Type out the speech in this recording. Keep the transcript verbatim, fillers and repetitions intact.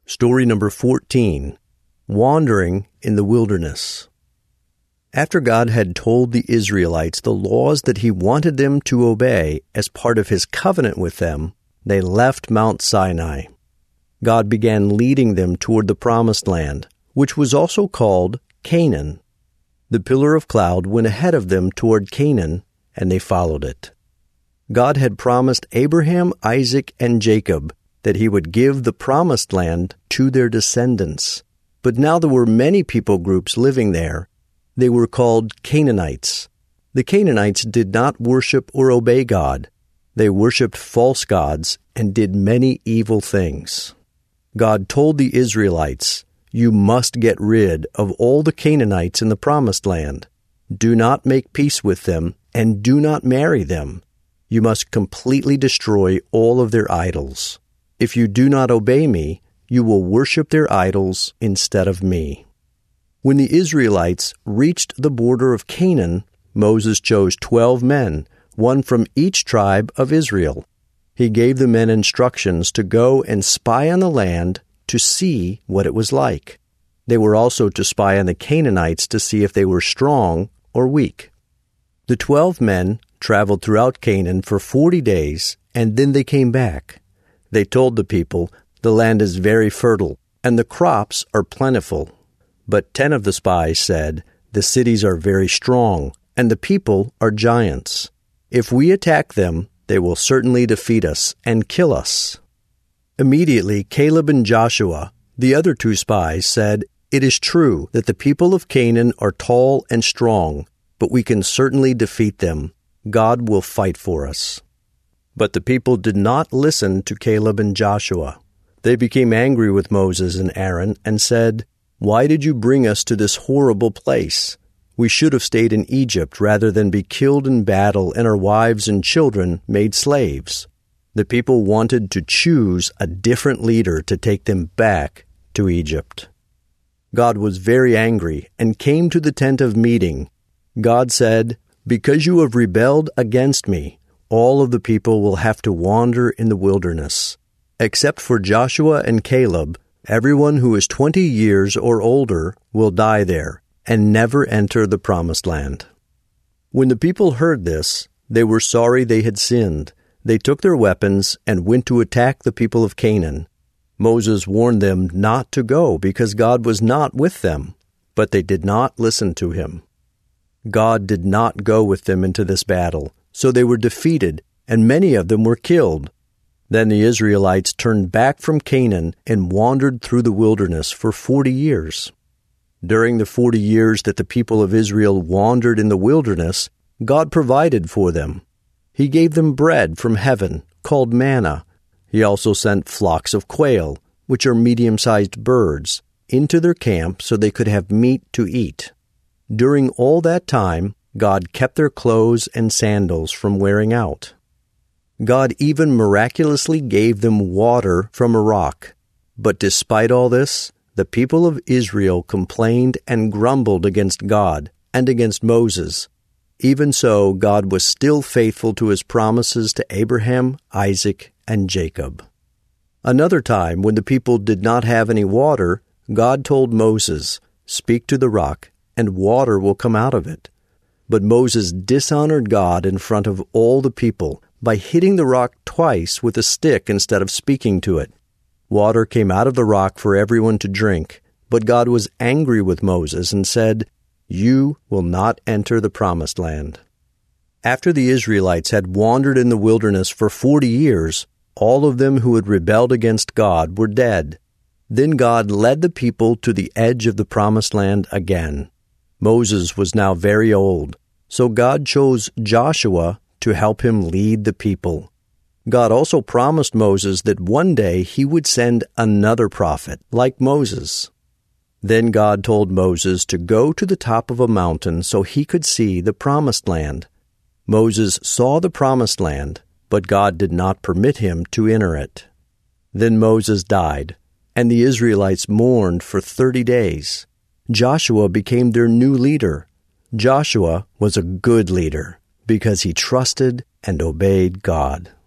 Story number fourteen, Wandering in the Wilderness. After God had told the Israelites the laws that he wanted them to obey as part of his covenant with them, they left Mount Sinai. God began leading them toward the Promised Land, which was also called Canaan. The pillar of cloud went ahead of them toward Canaan, and they followed it. God had promised Abraham, Isaac, and Jacob that he would give the Promised Land to their descendants. But now there were many people groups living there. They were called Canaanites. The Canaanites did not worship or obey God. They worshipped false gods and did many evil things. God told the Israelites, "You must get rid of all the Canaanites in the Promised Land. Do not make peace with them, and do not marry them. You must completely destroy all of their idols. If you do not obey me, you will worship their idols instead of me." When the Israelites reached the border of Canaan, Moses chose twelve men, one from each tribe of Israel. He gave the men instructions to go and spy on the land to see what it was like. They were also to spy on the Canaanites to see if they were strong or weak. The twelve men traveled throughout Canaan for forty days, and then they came back. They told the people, "The land is very fertile, and the crops are plentiful." But ten of the spies said, "The cities are very strong, and the people are giants. If we attack them, they will certainly defeat us and kill us." Immediately, Caleb and Joshua, the other two spies, said, "It is true that the people of Canaan are tall and strong, but we can certainly defeat them. God will fight for us." But the people did not listen to Caleb and Joshua. They became angry with Moses and Aaron and said, "Why did you bring us to this horrible place? We should have stayed in Egypt rather than be killed in battle and our wives and children made slaves." The people wanted to choose a different leader to take them back to Egypt. God was very angry and came to the tent of meeting. God said, "Because you have rebelled against me, all of the people will have to wander in the wilderness. Except for Joshua and Caleb, everyone who is twenty years or older will die there and never enter the Promised Land." When the people heard this, they were sorry they had sinned. They took their weapons and went to attack the people of Canaan. Moses warned them not to go because God was not with them, but they did not listen to him. God did not go with them into this battle, so they were defeated, and many of them were killed. Then the Israelites turned back from Canaan and wandered through the wilderness for forty years. During the forty years that the people of Israel wandered in the wilderness, God provided for them. He gave them bread from heaven, called manna. He also sent flocks of quail, which are medium-sized birds, into their camp so they could have meat to eat. During all that time, God kept their clothes and sandals from wearing out. God even miraculously gave them water from a rock. But despite all this, the people of Israel complained and grumbled against God and against Moses. Even so, God was still faithful to his promises to Abraham, Isaac, and Jacob. Another time, when the people did not have any water, God told Moses, "Speak to the rock, and water will come out of it." But Moses dishonored God in front of all the people by hitting the rock twice with a stick instead of speaking to it. Water came out of the rock for everyone to drink, but God was angry with Moses and said, "You will not enter the Promised Land." After the Israelites had wandered in the wilderness for forty years, all of them who had rebelled against God were dead. Then God led the people to the edge of the Promised Land again. Moses was now very old, so God chose Joshua to help him lead the people. God also promised Moses that one day he would send another prophet like Moses. Then God told Moses to go to the top of a mountain so he could see the Promised Land. Moses saw the Promised Land, but God did not permit him to enter it. Then Moses died, and the Israelites mourned for thirty days. Joshua became their new leader. Joshua was a good leader because he trusted and obeyed God.